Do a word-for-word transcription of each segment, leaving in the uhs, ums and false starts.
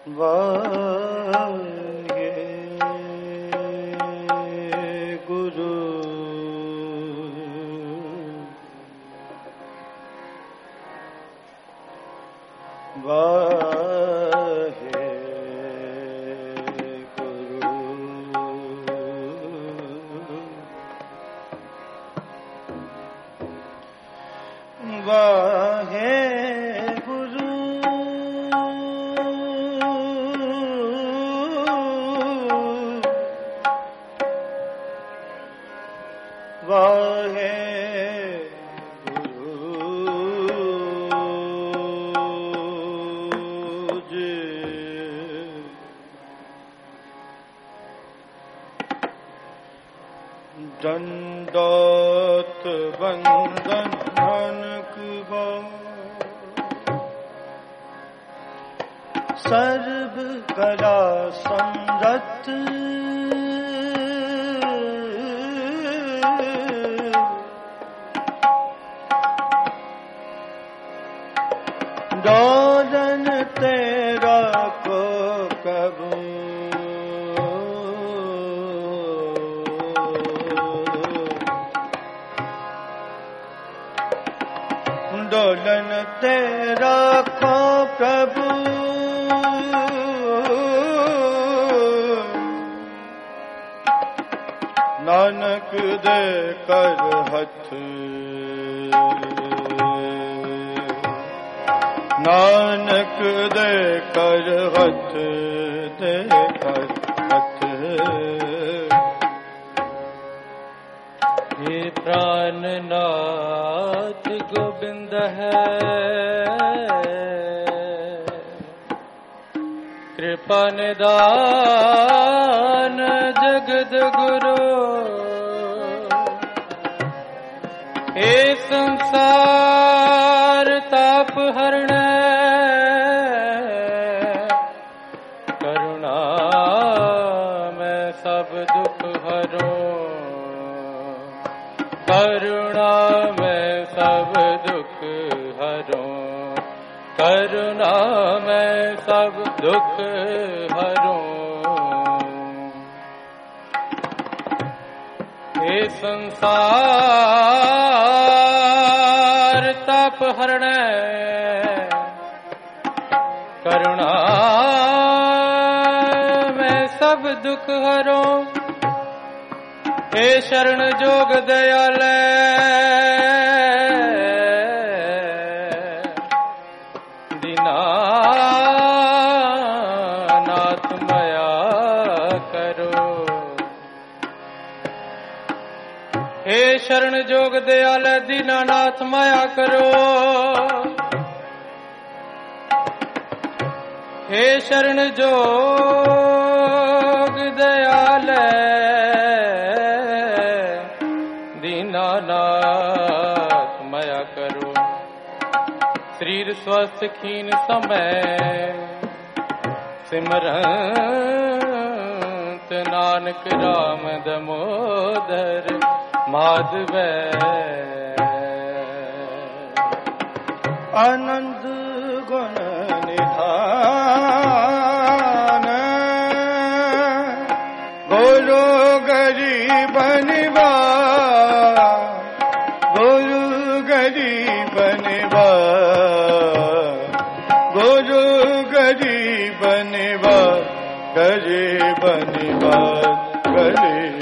वाहे गुरु वाहे गुरु वाहे वाहे गुरु जी दंडोत वंदन नानक बा सर्व कला समरथ डोलन तेरा को कबू डोलन तेरा को प्रभु नानक दे कर हथ नानक दे कर हथ दे कर हथ हे प्राणनाथ गोविंद है कृपा निदान जगद गुरु हे संसार ताप हरण करुणा मैं सब दुख हरूं करुणा मैं सब दुख हरूं करुणा मैं सब दुख हरूं हे संसार ताप हरण करुणा मैं सब दुख हरूं हे शरण जोग दयाल दीनानाथ मया करो हे शरण जोग दयाल दीनानाथ मया करो हे शरण जोग दयाल दीनानाथ मया करो शरीर स्वस्थ खीन समय सिमरंत नानक राम दमोदर माधव आनंद गुण निधान गुरु गरीब निवा गुरु गरीब निवा गुरु गरीब निवा गरीब निवा गरीब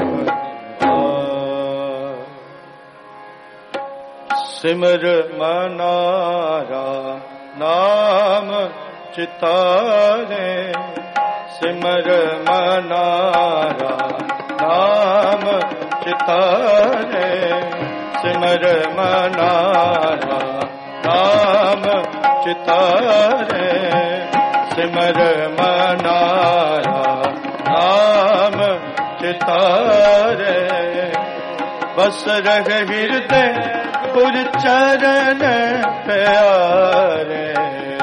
सिमर मनारा नाम चितारे सिमर मनारा नाम चितारे सिमर मनारा नाम चितारे सिमर मनारा नाम चितारे बस रह हृदय पुर चरण प्यारे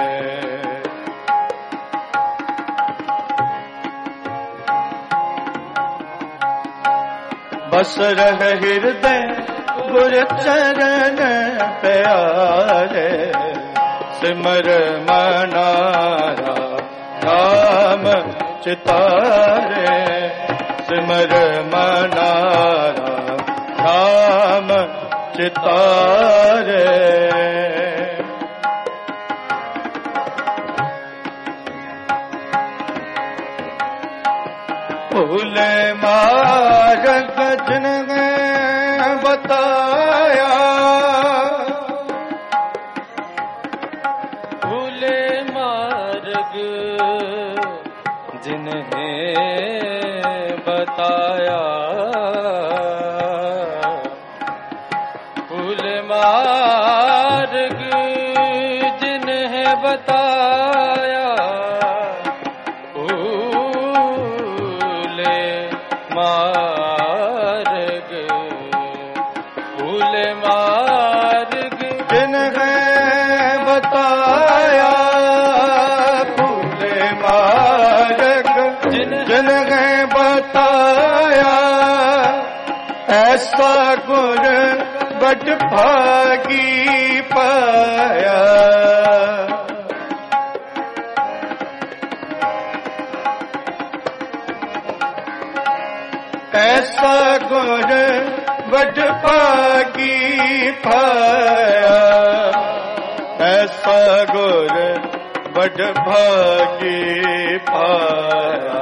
बस रह हृदय पुर चरण प्यारे सिमर मनारा नाम चितारे सिमर मनारा नाम चितारे भूले मार्ग जिनने बताया भूले मार्ग जिन्हें बताया भूले मार्ग जिन्हें बताया भूले मार्ग भूले मार्ग जिन्हें बताया भूले मार्ग जिन्हें बताया ऐसा गुर बड़ भागी पाया ऐसा गुर बड़ भागी पाया ऐसा गुर बड़ भागी पाया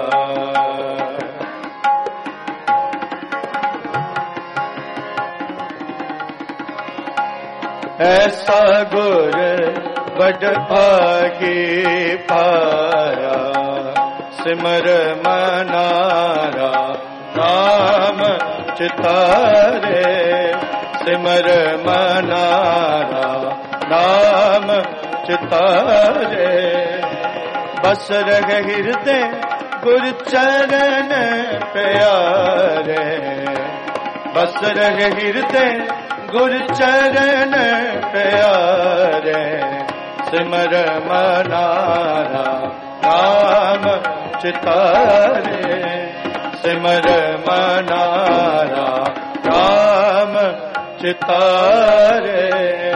ऐसा गुर बड़ भागी पाया सिमर मनारा नाम चितारे सिमर मनारा नाम चितारे बस रहे हृदय गुर चरण प्यारे बस रहे हृदय गुर चरण प्यारे सिमर मनारा नाम चितारे सिमर मनारा नाम चितारे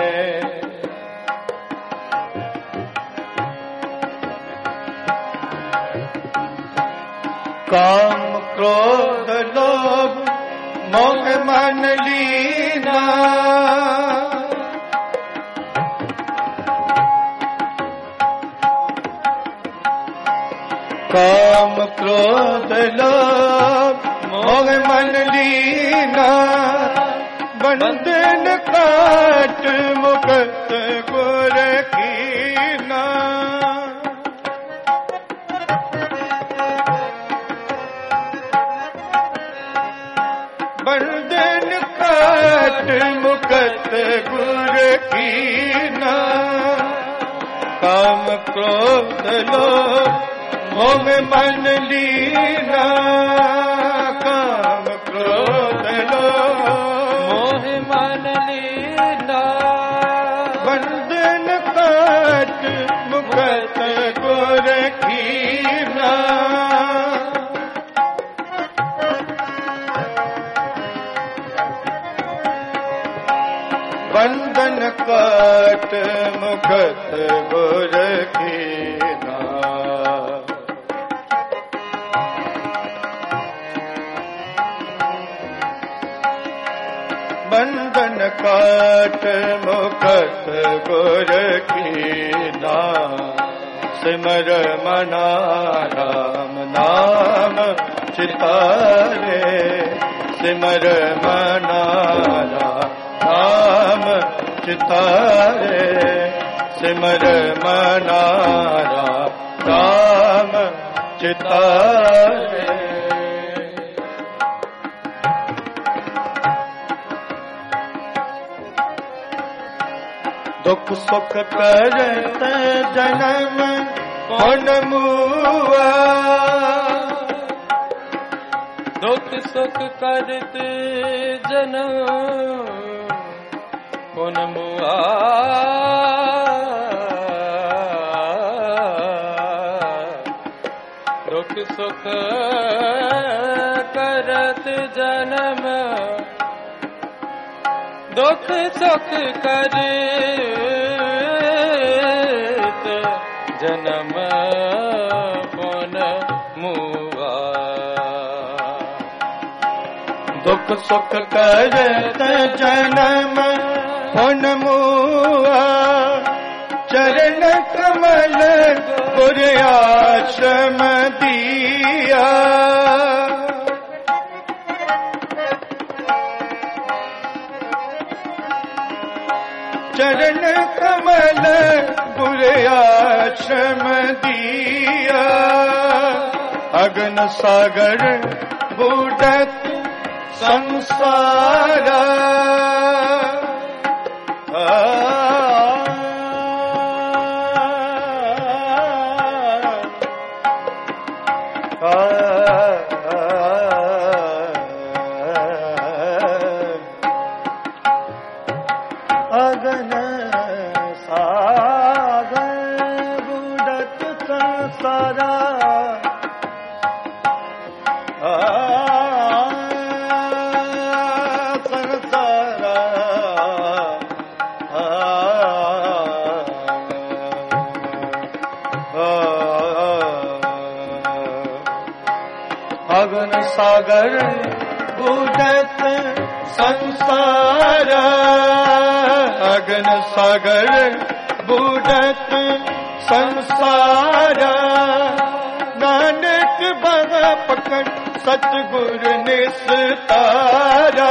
काम क्रोध लोभ मोह मन लीना काम क्रोध लोभ मोह मन लीना बंधन काट मुक्त गुर कीना बंधन काट मुक्त गुर कीना काम क्रोध लोभ मोह मन लीना काम क्रोध लोभ मोह मन लीना बंधन काट मुक्त गुर कीना बंधन काट मुक्त गुर कीना बंधन काट मुक्त गुर कीना सिमर मनाराम नाम चितारे सिमर मनारा नाम चितारे सिमर मनारा नाम चितारे दुख सुख करत जन्म कौन मुआ दुख सुख करत जन्म कौन मुआ दुख सुख करत जन्म दुख सुख करत जन्म कौन सुख करत जन्म पुन मुआ चरण कमल गुर आश्रम दिया चरण कमल गुर आश्रम दिया अगन सागर बूढ़त संसारा अगन सागर बूढ़त संसारा अगन सागर बूढ़त संसार अगन सागर बूढ़त संसार नानक बगा पकड़ सतगुर निस्तारा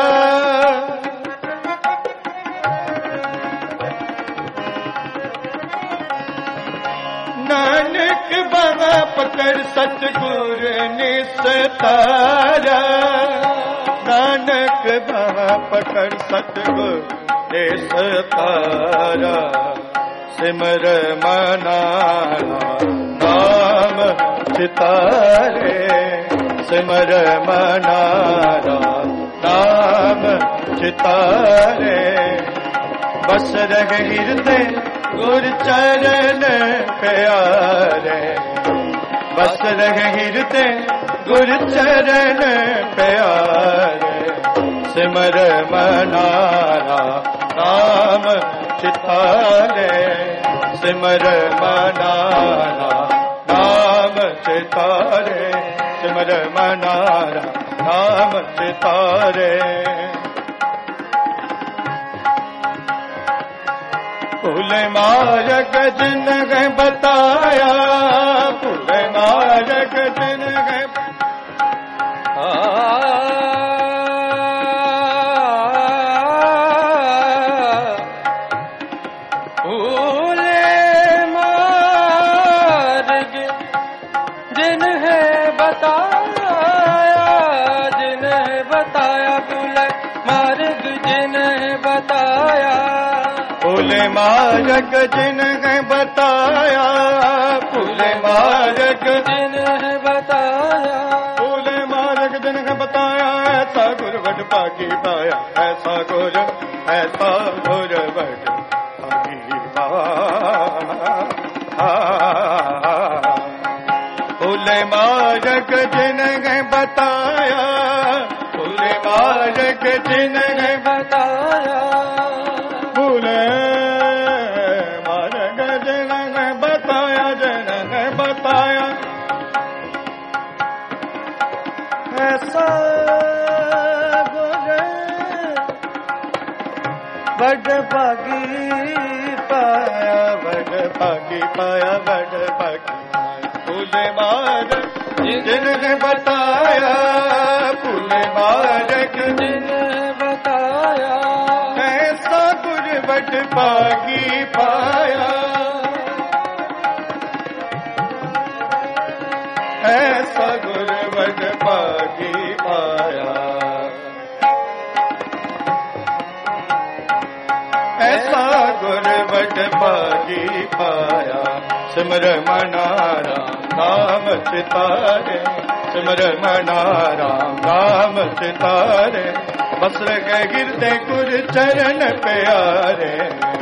नानक बगा पकड़ सतगुर निस्तारा नानक बगा पकड़ सतगुर निस्तारा सिमर मनाना नाम चितारे सिमर मनाना नाम चितारे बस रह हृदय गुर चरण प्यारे बस रह हृदय गुर चरण प्यारे सिमर मनारा नाम चितारे सिमर मनारा नाम चितारे सिमर मनारा नाम चितारे फूल मार्ग जिन है बताया फूल मार्ग जिन है फूल मार्ग जिन है बताया जिन है बताया फूल मार्ग जिन है बताया फूल मार्ग जिन है बताया फूल मार्ग जिन है बताया फूल मार्ग जिन है बताया ऐसा गुर बड़ भागी पाया ऐसा गुर ऐसा गुर बड़ भागी पाया फूल मार्ग जिन है बताया फूल मार्ग जिन है बताया फूल मार्ग जिन है बताया जिन है बताया ऐसा गुर बड़ भागी पाया बड़ भागी पाया बड़ भागी फूल मार्ग जिन है बताया फूल मार्ग जिन है बताया ऐसा गुर बड़ भागी पाया ऐसा गुर बड़ भागी पाया ऐसा गुर बड़ भागी पाया सिमर मनारा नाम चितारे सिमर मनारा नाम चितारे बस गए गिरते गुर चरण प्यारे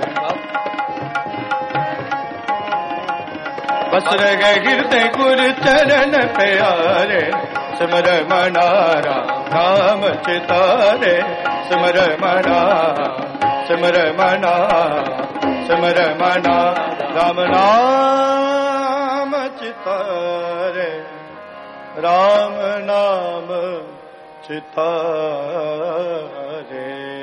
बस गए गिरते गुर चरण प्यारे सिमर मनारा नाम चितारे सिमर मनारा सिमर मनारा सिमर मना राम नाम चितारे राम नाम चितारे।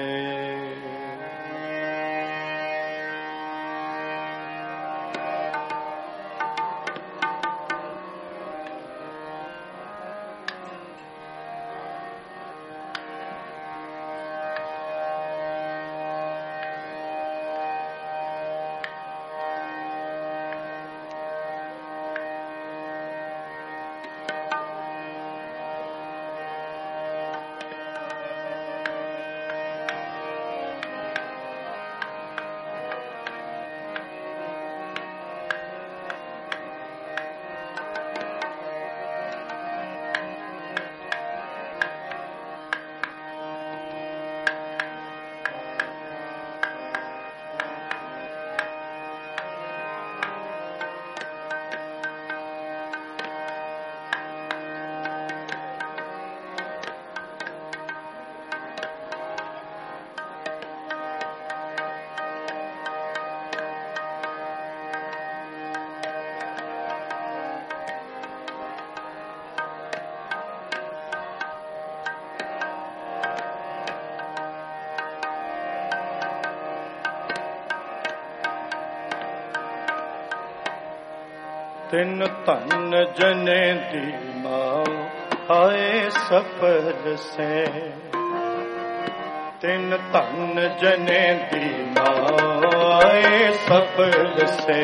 तिन धन जने दी माँ आए सफल से। तिन धन जने दी माँ आए सफल से।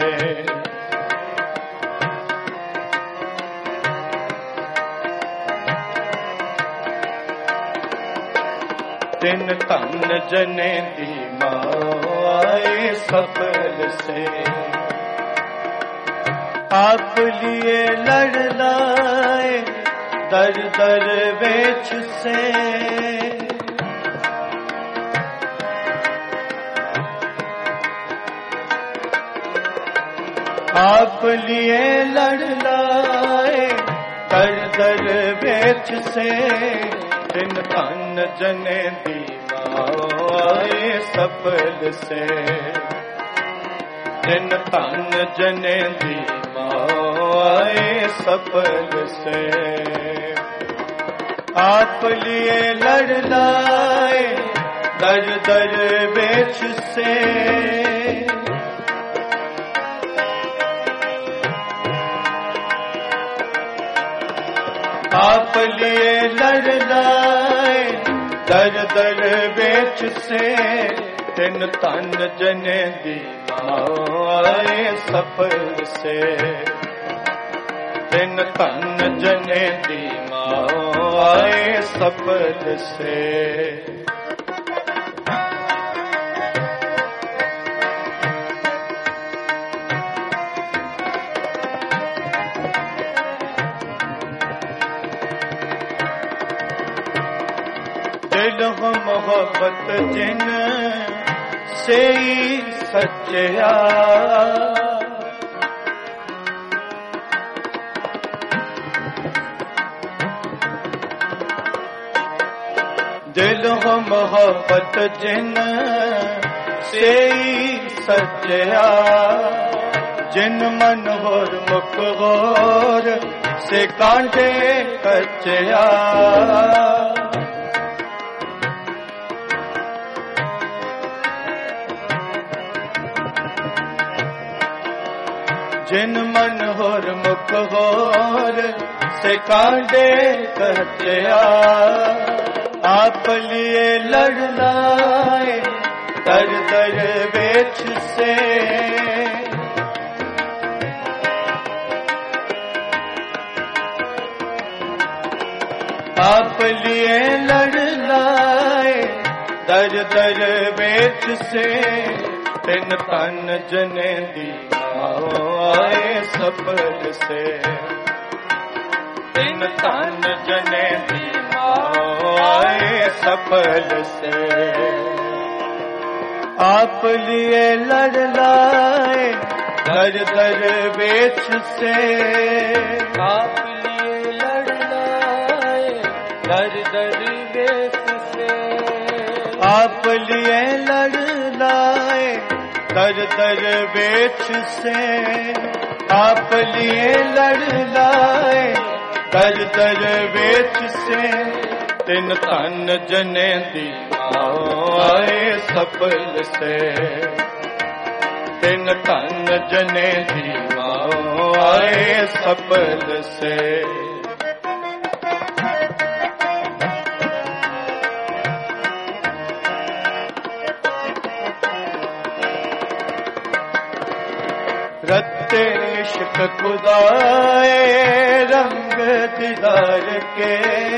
तिन धन जने दी माँ आए सफल से। आप लिए लड़ लाए दर दर बेच से। आप लिए लड़ लाए दर दर बेच से। दिन धन जने दीवाए सफल से। दिन धन जने दीवाए सफल से। आप लिए लड़ लाए दर दर बेच से। आप लिए लड़ लाए दर दर बेच से। तिन धन जने दीवाए सफल से। तिन धन जने दीवाए सफल से। दिल मोहब्बत जिन से सच्चा। दिल हो मोहब्बत जिन से सच्चा। जिन मन होर मुख होर से कांटे कच्चा। जिन मन होर मुख होर से कांटे कच्चा। आप लिए लड़ लाए दर दर बेच से। आप लिए लड़ लाए दर दर बेच से। तिन धन जने दीवाए सफल से। तिन धन जने दीवाए सफल से। आप लिए लड़ लाए दर दर बेच से। आप लिए लड़ लाए दर दर बेच से। आप लिए लड़ लाए दर दर बेच से। आप लिए लड़ लाए दर दर बेच से। तिन तन जने दी आए सफल से, तिन तन जने दी आए सफल से। रत्ते इश्क खुदाए रंग दीदार के,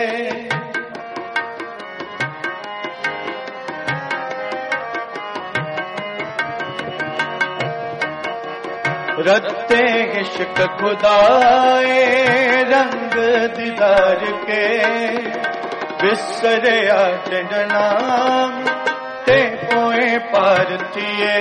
रत्ते इश्क खुदाए रंग दीदार के, बिसरिया जिन नाम ते पोए पारतिए,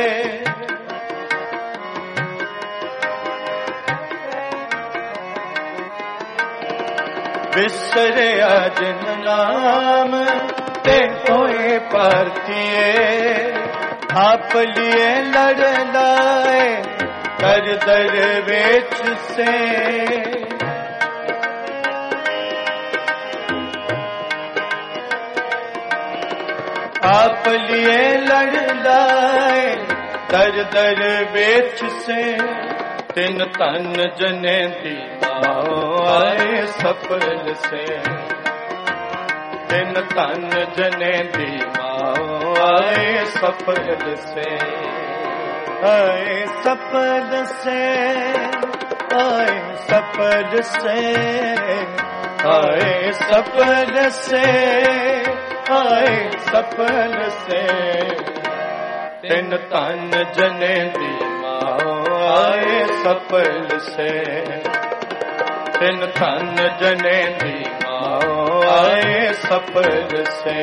बिसरिया जिन नाम ते पोए पारतिए। आप लिए लड़ लाए कर दरवेश से, आप लिए लड़ लाए कर दरवेश से। तिन तन जने दी आए सफल से, तिन तन जने दी आए सफल से, आए सफल से, आए सफल से, आए सफल से, आए सफल से। तिन तन जने दी आए सफल से, तिन तन जने दी आए सफल से।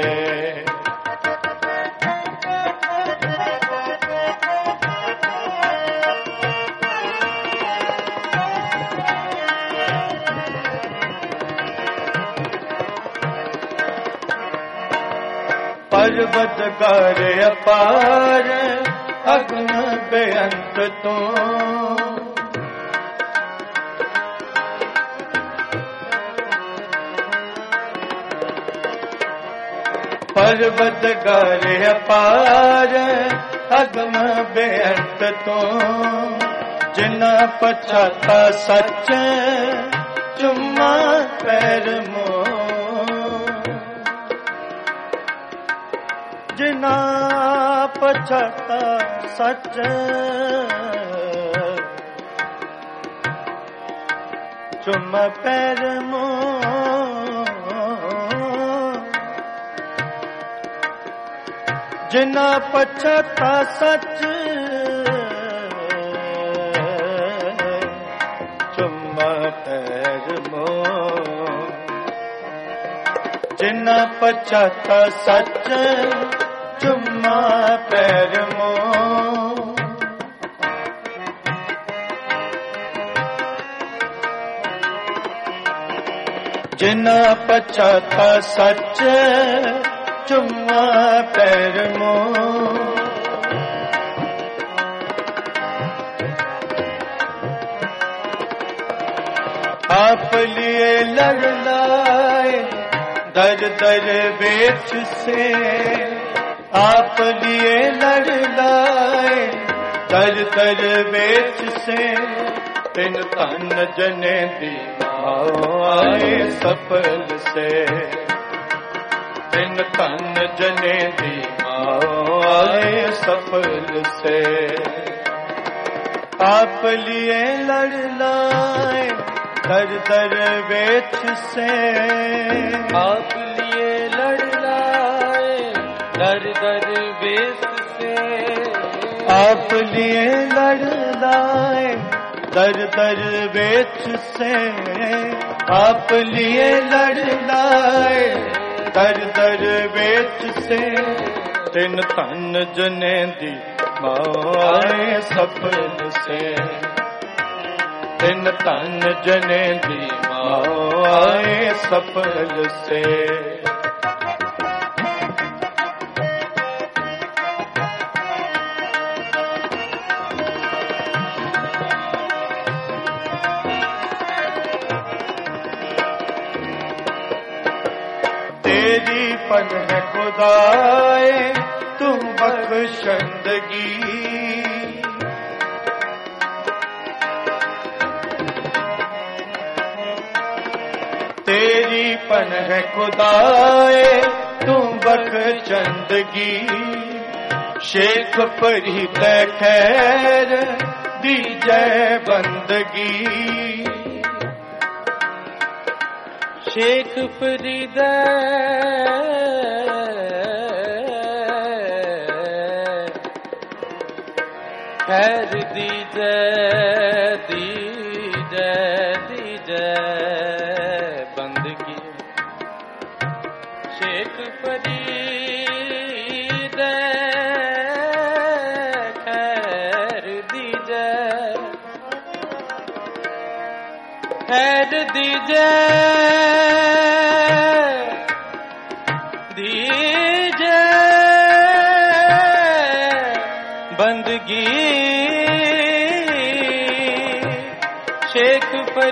पर्वत गार अपार अग्न बेअंत तो, पर्वत गार अपार अग्न बेअंत तो, जिना पछाता सच चुम्मा पैर मोह, जिना पछाता सच चुम पैर मोह, जिना पछाता सच चुम पैर मोह, जिना पछाता सच चुम्मा पैर मोह। जिना पछाता सच चुम्मा पैर मोह। आप लिए लड़ लाए दर दर बेच से, आप लिए लड़ लाए दर दर बेच से। तिन तन जने दी आए सफल से, तिन तन जने दी आए सफल से। आप लिए लड़ लाए दर दर बेच से, आप लिए लड़ लाए दर दर बेच से। आप लिए लड़ लाए दर दर बेच से, आप लिए लड़ लाए दर दर बेच से। तिन तन जने दी आए सफल से, तिन तन जने दी आए सफल से। तेरी पन है खुदाए तू बख्शंदगी। तेरी पन है खुदाए तू बख्शंदगी। शेख परी तै खैर दी जय बंदगी। शेख परी तै खैर दी जय दी जय दी जय बंदगी। शेख परी खैर दीजे दीजे बंदगी। शेख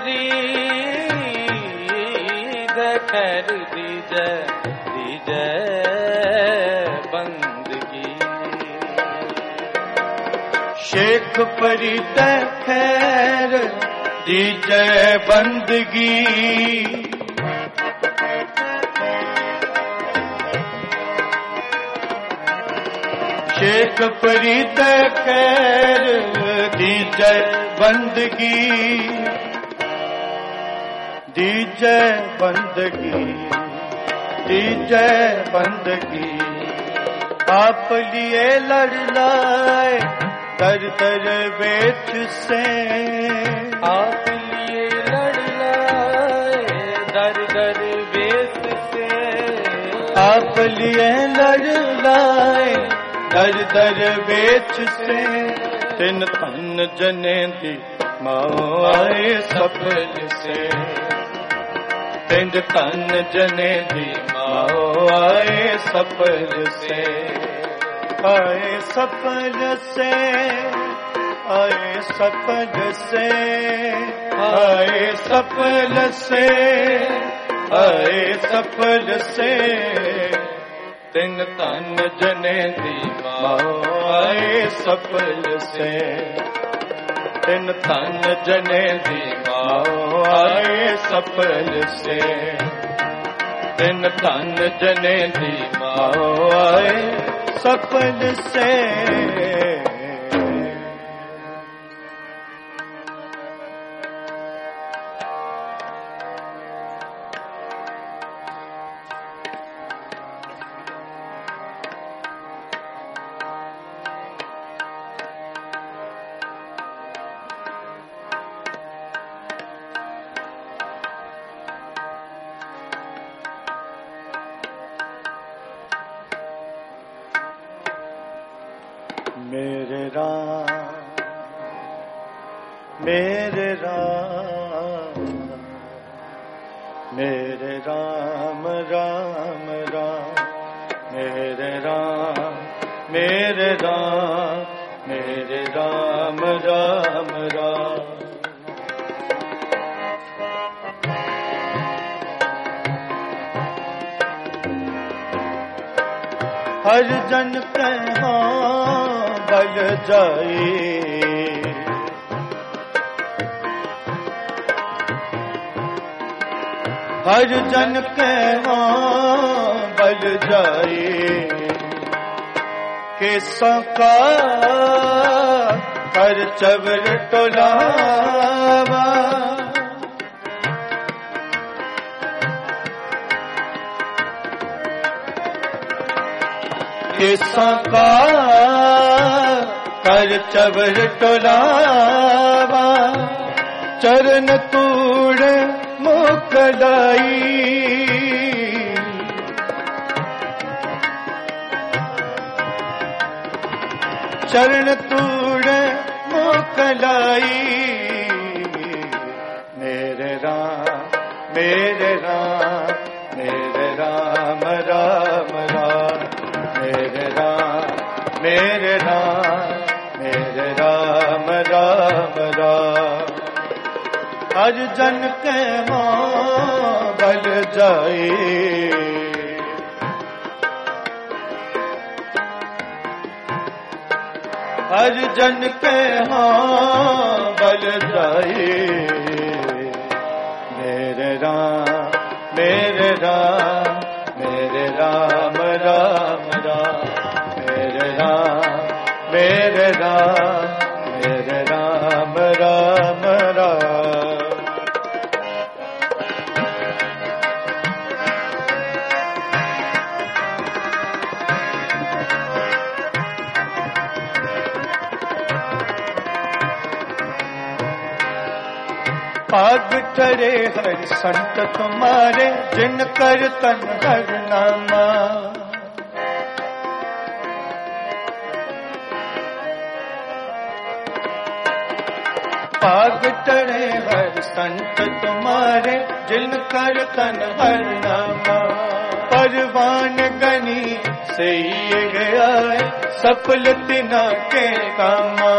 फरीद खैर दीजे दीजे बंदगी। शेख फरीद खैर दी जय बंदगी। शेख फरीद खैर दी जय बंदगी। दी जय बंदगी दी जय बंदगी। आप लिए लड़ लाए तर तर बेच से। आप लिए लड़ लाए दर दर बेच से। आप लिए लड़ लाए दर दर बेच से। तिन तन जने दी माओ आए सफल से। तिन तन जने दी माओ आए सफल से। आए सफल से आए सफल से आए सफल से आए सफल से। तिन तन जने दी माओ आए सफल से। तिन तन जने दी माओ आए सफल से। तिन तन जने दी माओ आए सफल से। मेरे राम मेरे राम मेरे राम राम राम। मेरे राम मेरे राम मेरे राम राम राम। हर जन कहाँ बल जाए। हर जन कहाँ बल जाए। केसा का हर चवर टोलावा। केसा का कर चवर टोलावा। चरण तूड़ मुकलाई। चरण तूड़ मुकलाई। मेरे राम मेरे राम मेरे राम राम राम। मेरे राम मेरे राम मेरे राम राम राम। हर जन के मां बल जाए। हर जन के हाँ बल जाए मेरे राम मेरे राम मेरे राम राम राम मेरे राम मेरे राम मेरे राम राम राम। पाग ठरे हर संत तुम्हारे जिन कर तन हर नामा। पाग ठरे हर संत तुम्हारे जिन कर तन हर नामा। परवान गनी से ये गया है सफल तिना के कामा।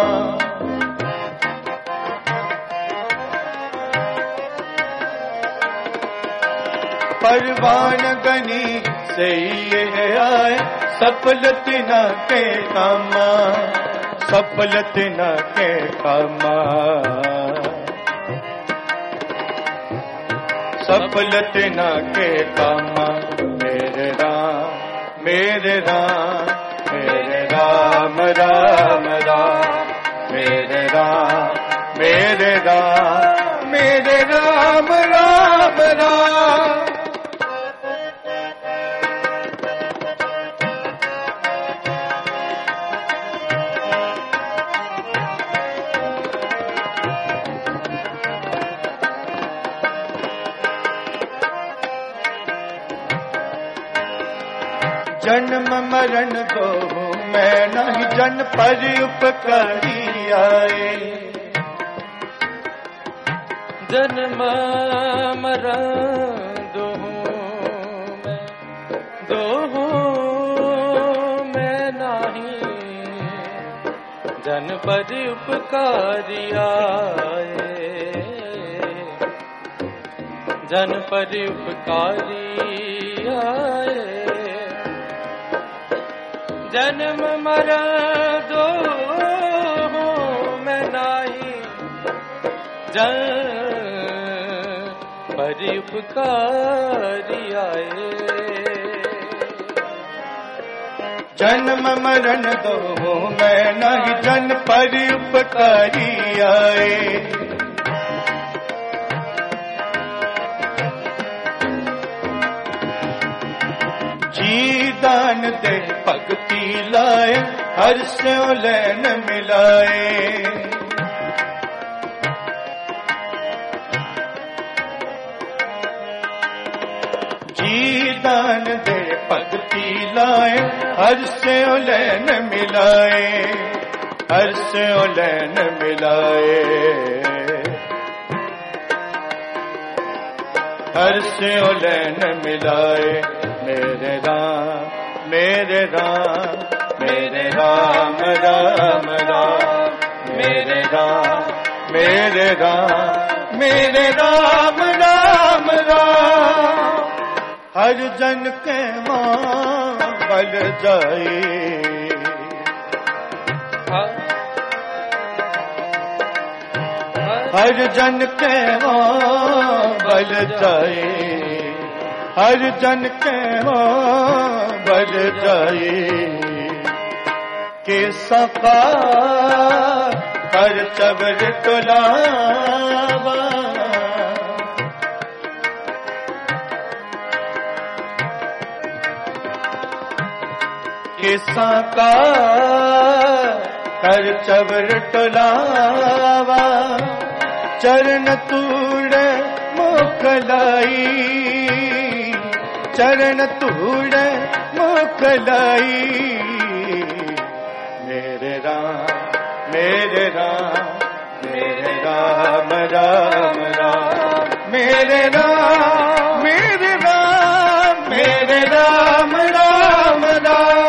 परवान गनी से ये आए सफल तिना के कामा। सफल तिना के कामा। सफल तिना के कामा। मेरे राम मेरे राम मेरे राम राम राम मेरे राम मेरे राम मेरे राम राम राम। जन्म मरण दो मैं नहीं जन पर उपकारी आए। जन्म मरण दो मैं दो मैं नहीं जन पर उपकारी आए। जन पर उपकारी आए। जन्म मरण दो मैं नाही जन पर उपकारी आए। जन्म मरण दो मैं नहीं जन पर उपकारी आए। जी दान दे भक्ति लाए हर से लैन मिलाए। जी दान दे भक्ति लाए हर से लैन मिलाए। हर से लैन मिलाए। हर से लैन मिलाए। मेरे राम मेरे राम मेरे राम राम राम मेरे राम मेरे राम मेरे राम राम राम। हर जन के मां बल जाए। हर जन के मां बल जाए। हर जन के हो बल जाए। के सका हर चबर तुलावा। के सका हर चबर तुलावा। चरण तूड़ मुखलाई। चरण तूड़ मुखलाई। मेरे राम मेरे राम मेरे राम राम राम मेरे राम मेरे राम मेरे राम राम राम।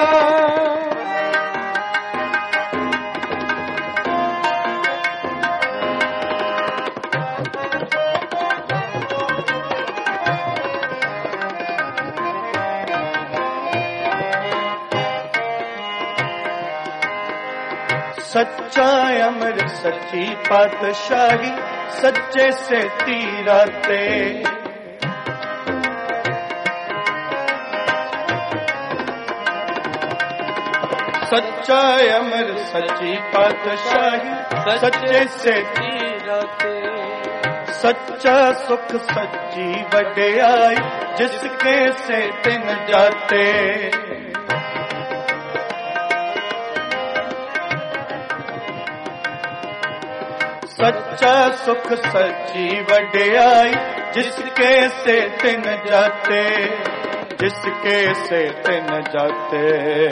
सच्चा अमर सच्ची पातशाही सच्चे से तीराते। सच्चा अमर सच्ची पातशाही सच्चे से तीराते। सच्चा सुख सच्ची वड्याई जिसके से तिन जाते। सच्चा सुख सच्ची वड्याई जिसके से तिन जाते। जिसके से तिन जाते।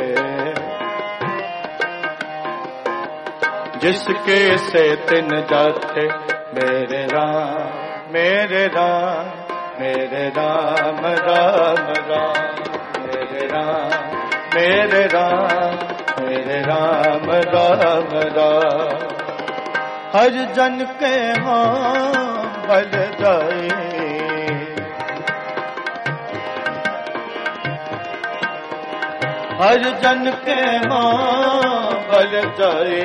जिसके से तिन जाते। मेरे राम मेरे राम मेरे राम राम राम मेरे राम मेरे राम मेरे राम राम राम। हर जन के हाँ बल जाए। हर जन के हाँ बल जाए।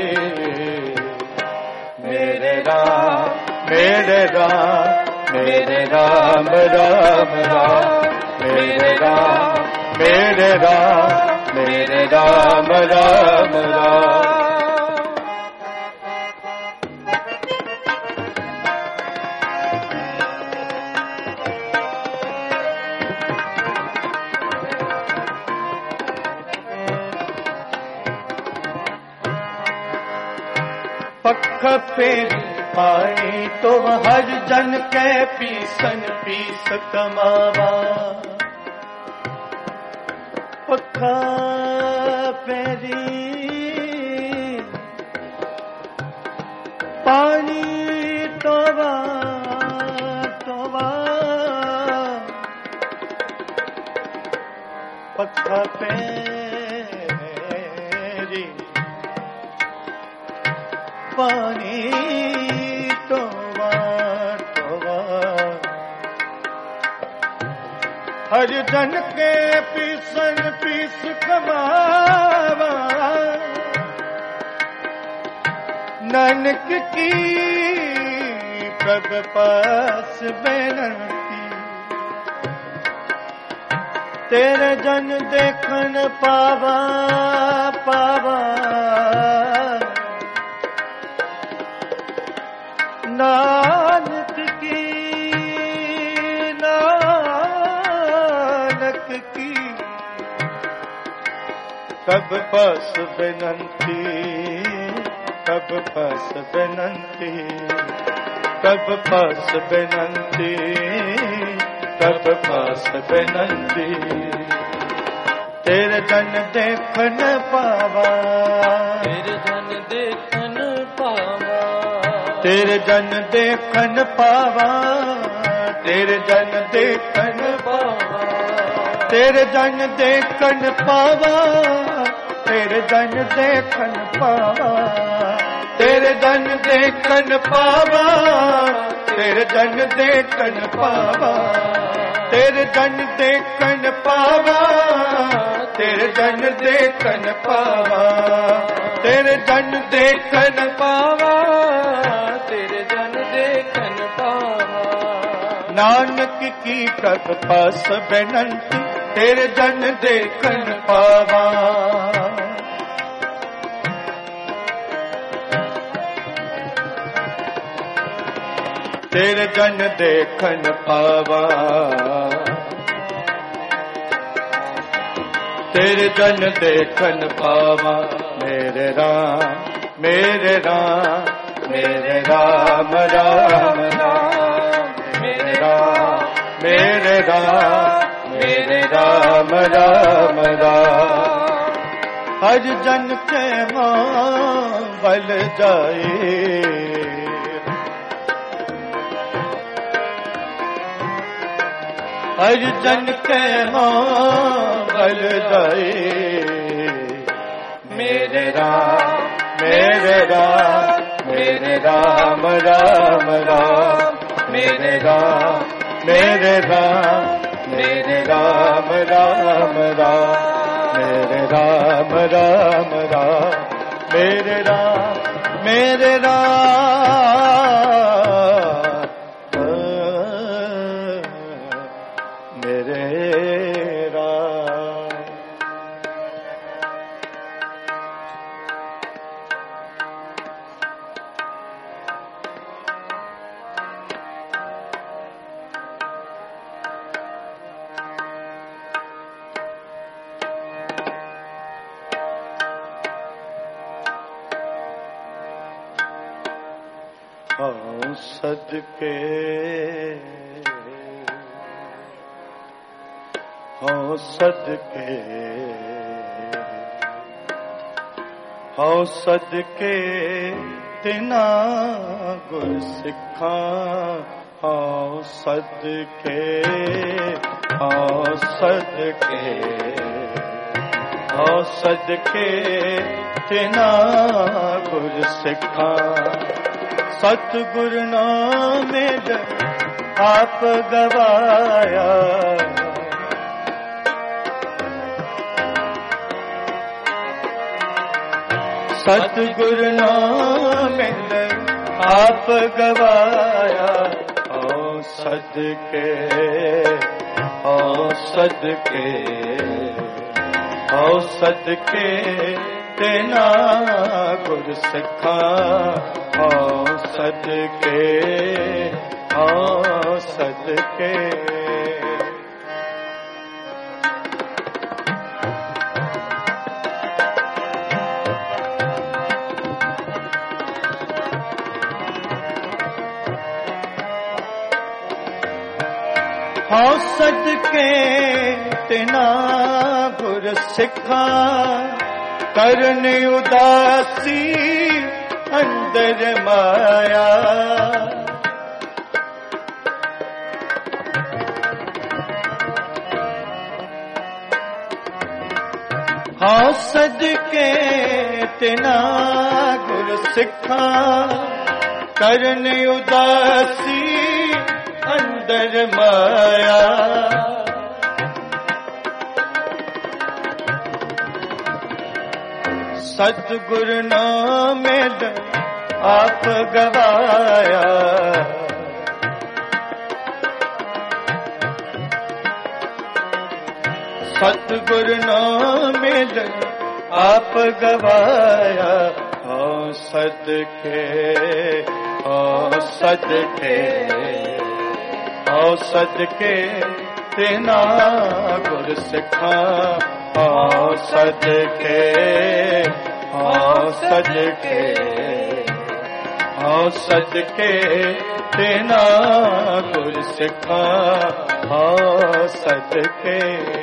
मेरे राम मेरे राम मेरे राम राम राम मेरे राम मेरे राम मेरे राम राम राम। पख फेरी पानी तो हर जन के पीसन पीस कमावा। पखा फेरी पानी तो तोवा पखा फेरी पानी तोवा तोवा। हर जन के पीसन पीस कमावा। नानक की प्रभ पास बेनती। तेरे जन देखन पावा पावा। नानक की नानक की कब पास बेनती। कब पास बेनती। कब पास बेनती। कब पास बेनती। तेरे जन देखन पावा। तेरे जन देखन पावा। तेरे जन देखन पावा। तेरे जन देखन पावा। तेरे जन देखन पावा। तेरे जन देखन पावा। तेरे जन देखन पावा। तेरे जन देखन पावा। तेरे जन देखन पावा। तेरे जन देखन पावा। तेरे जन देखन पावा। तेरे जन देखन पावा। नानक की प्रभ पास बेनती। तेरे जन देखन पावा। तेरे जन देखन पावा। तेरे जन देखन पावा। मेरे राम मेरे राम मेरे राम राम राम मेरे राम मेरे राम मेरे राम राम राम। हर जन के मां बल जाए। हर जन के मां बल जाए। मेरे राम मेरे राम मेरे राम राम राम मेरे राम मेरे राम मेरे राम राम राम मेरे राम राम राम मेरे राम मेरे राम मेरे राम। हाँ सदके हाँ सदके हाँ सदके तिना गुर सिखा हाँ सदके हाँ सदके हाँ सदके तिना गुर सिखा। सतगुरु नाम आप गवाया सतगुरु नाम आप गवाया। ओ सदके ओ सदके ओ सदके तेना गुर सिखा ओ सदके ओ सदके। हाँ सदके तेना गुर सिखा करन उदासी अंदर माया। हाँ सदके तेना गुर सिखा करन उदासी अंदर माया। सतगुरु नाम आप गवाया सतगुरु नाम आप गवाया। ओ सदके ओ सदके ओ सदके तेना गुर सिखा ओ सदके ओ सदके ओ सदके तेना गुर सिखा ओ सदके।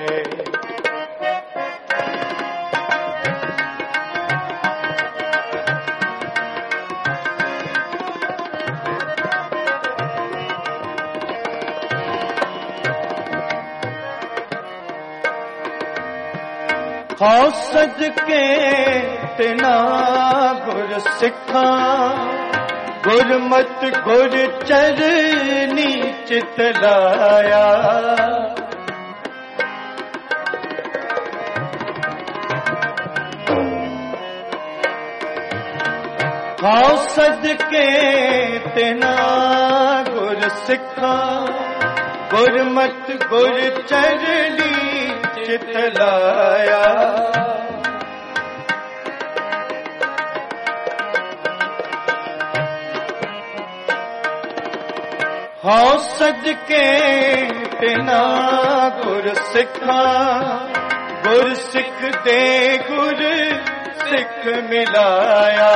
हाँ सदके तेना गुर सिखा गुरमत गुर चरनी चित लाया। हाँ सदके तेना गुर सिखा गुरमत गुर चरनी चित लाया। हाँ सदके तेना गुर सिखा गुर सिख दे गुर सिख मिलाया।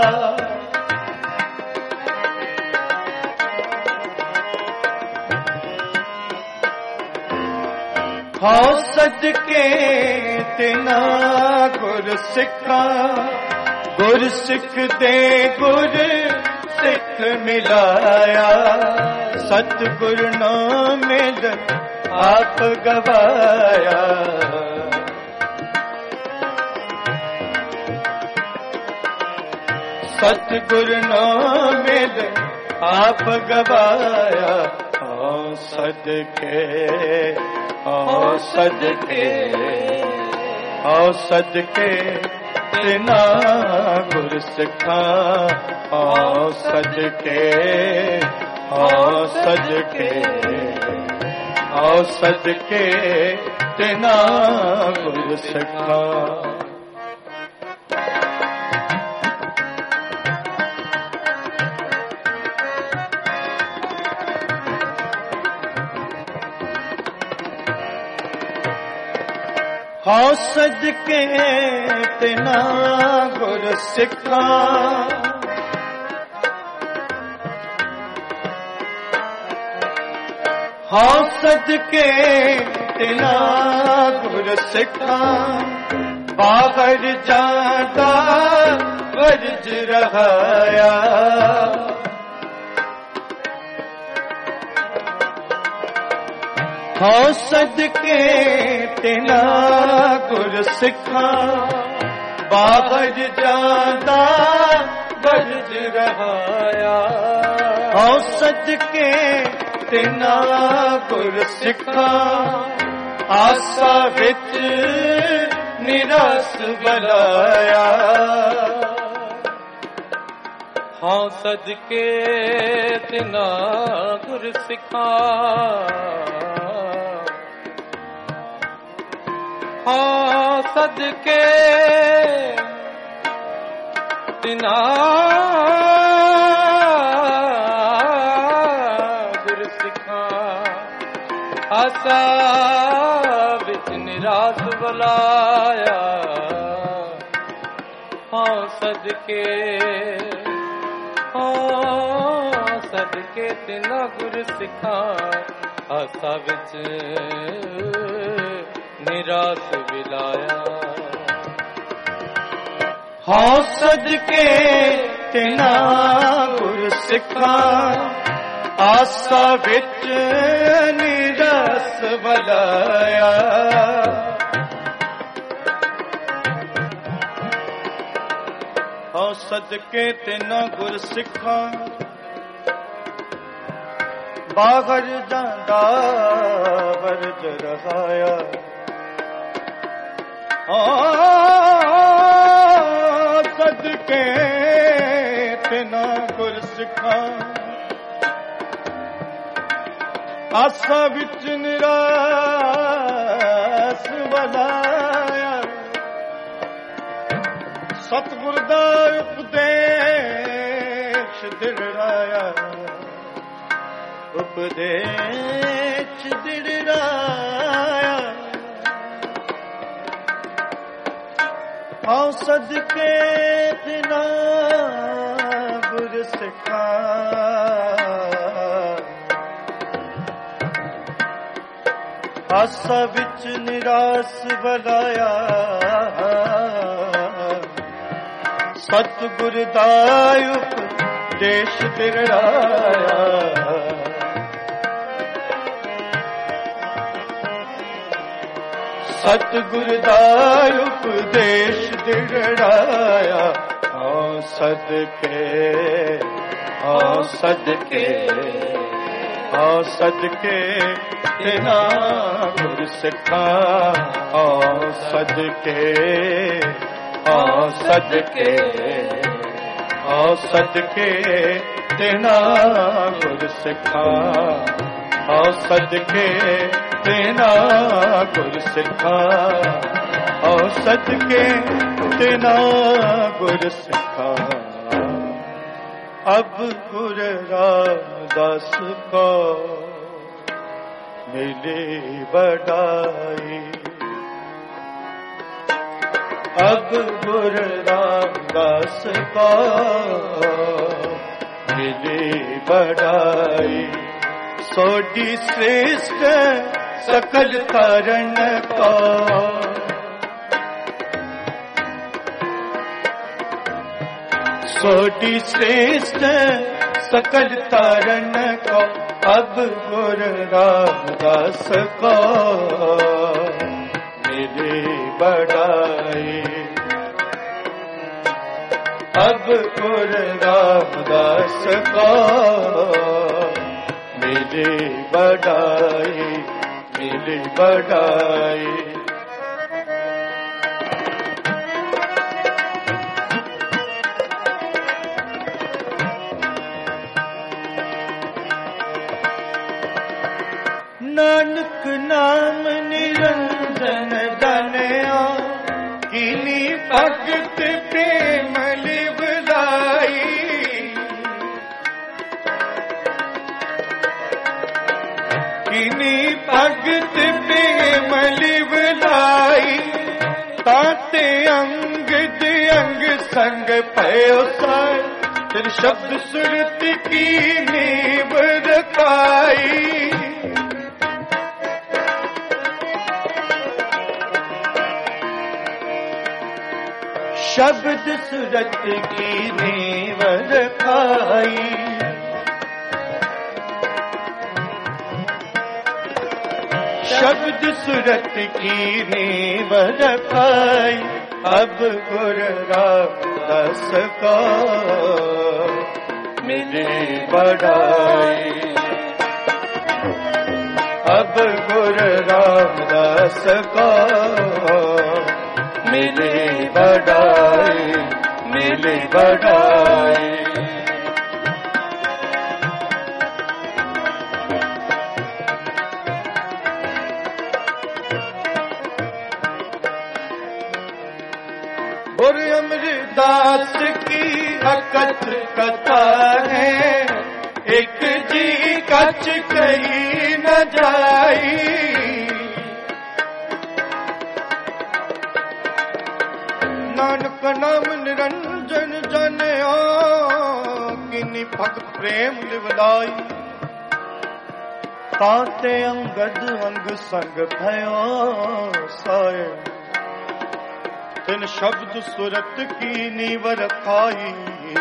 हाँ सदके तेना गुर सिखा गुर सिख दे गुर सिख मिलाया। सतगुरु नाम आप गवाया सतगुरु नाम आप गवाया। ओ सदके ओ सदके ओ सदके तिना गुर सिखा आओ सदके आओ सदके आओ सदके तिना गुर सिखा। आओ सदके तिना गुर सिखा आओ सदके तिना गुर सिखा बाहर जाता वर्ज रहाया आओ सदके तिना गुर सिखा बाहर जाता वर्ज रहाया आओ सदके तिना गुर सिखा आसा विच निरास बलाया हाँ सदके तिना गुर सिखा हाँ सदके तिना गुर सिखा आसा विच निरास बलाया हाँ सदके हाँ सदके तिना गुर सिखा आसा विच निरास विलाया हाँ सदके तिना गुर सिखा आसा विच निरास विलाया हाँ सदके तिना गुर सिखा बाहर जांदा वर्ज रहाया सदके तिना गुर सिखा आसा विच निरास वलाया सतगुर दा उपदेश दिड़ाया उपदेश दिड़ाया आओ सदके तिना गुर सिखा आसा विच निरास बलाया सतगुर दा उपदेश दिड़ाया सतगुर दा उपदेश दिड़ाया आओ सदके आओ सदके आओ सदके तिना गुर सिखा आओ सदके आओ सदके आओ सदके तिना गुर सिखा आओ सदके तिना गुर सिखा आओ सदके तिना गुर सिखा। अब गुर रामदास को मिली बड़ाई अब गुर रामदास को मिली बड़ाई सोडी श्रेष्ठ सकल कारण को सोडी श्रेष्ठ सकल तारण को अब गुर रामदास को मिली बड़ाई अब गुर रामदास को मिली बड़ाई मिली बड़ाई। नानक नाम निरंजन जानिया किनी भगत प्रेम लिवलाई किनी भगत प्रेम लिवलाई ताते अंग दे अंग संग भयो साई तेरे शब्द सुरत की नींव रखाई शब्द सुरत की नींव रखाई शब्द सुरत की नींव रखाई अब गुरु रामदास का मिले बढ़ाई अब गुरु रामदास का मिले बढ़ाई मिले बढ़ाई और अमरदास की अकथ कथा है एक जी कछ कही न जाई नानक नाम निरंजन जनिया किनी भगत प्रेम लिवलाई ताते अंगद अंग संग भयो साए तिन शब्द सुरत की नींव रखाई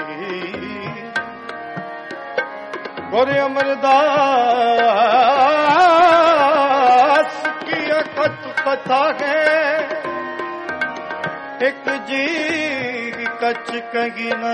गुरु अमरदास की अकथ कथा है एक जी कछ कही न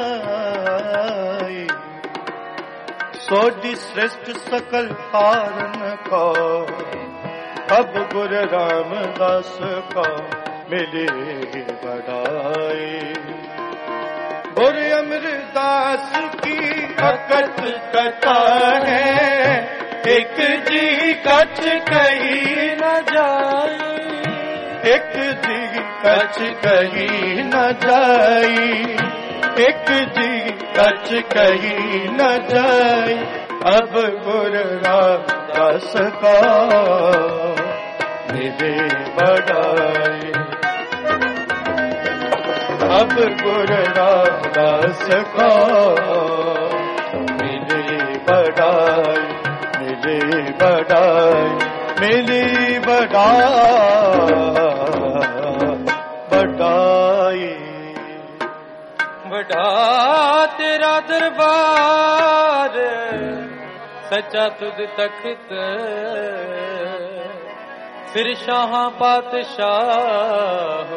जाई सोडी श्रेष्ठ सकल कारण का अब गुरु रामदास का मिले बढ़ाई गुरु अमरदास की अकथ कथा है एक जी कछ कही न जाई एक जी कछ कही न जाई एक जी कछ कही न जाई अब गुरु रामदास का मिले बढ़ाई अब गुरु रामदास का मिले बढ़ाई मिले बढ़ाई मिली बढ़ाई बढ़ा तेरा दरबार सच्चा तुद तख्त फिर शाह पातशाह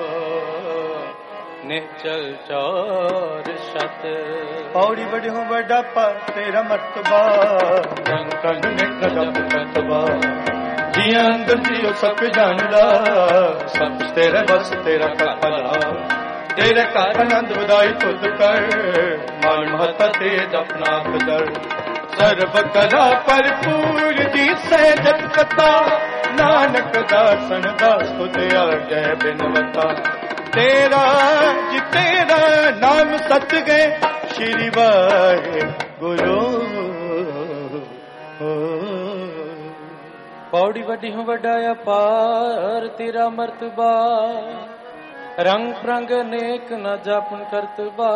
निचल चौर शत पौड़ी बड़ी हो बड़ा पा तेरा मर्तबा रंग कंग ने कदम कतबा जिया अंदर जियो सब जानदा सब तेरे बस तेरा कपला तेरे का आनंद बधाई तुद कर मान महता तेज अपना कदर सर्व कला भरपूर जी से जग कथा नानक दासन दास तुद आ जय बिनवता तेरा जी तेरा नाम सत गए श्री वाहे गुरु पौड़ी वड्डी हूँ वड्डाया पार तेरा मर्तबा रंग प्रंग नेक न जापन करतबा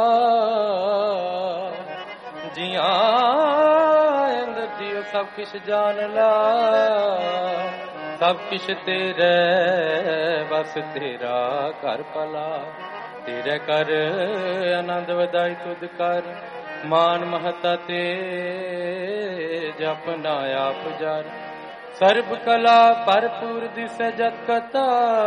जिया अंदर जियो सब किश जान ला सब किश तेरे बस तेरा कर पला तेरे कर आनंद वधाई तुद कर मान महता ते जपना आप जार सर्व कला भरपूर दिसे जत कथा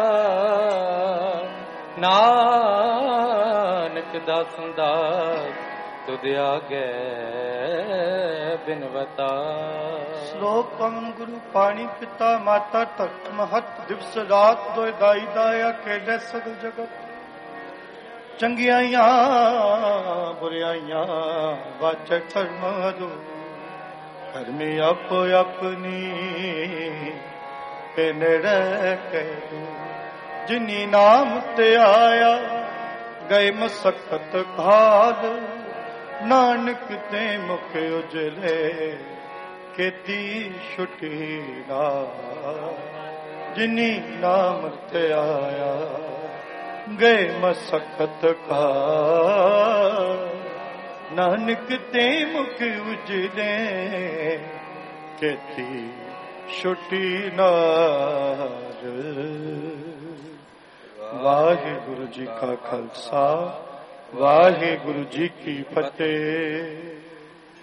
नानक दासन दास तुद आगे बिनवता श्लोक पवन गुरु पाणी पिता माता तत्व महत दिवस रात दो दाई दाया खेले सगल जगत चंगियाइयां बुराइयां वाचक कर्म दो धर्मी आपो अपनी के नेड़े कह जिनी नाम ते आया गए मसकत घाल नानक ते मुख उजले केती छुटी ना जिनी नाम ते आया गए मसकत घाल नानक ते मुख उजले केती छुटी नार। वाहिगुरु जी का खालसा वाहिगुरु जी की फतेह।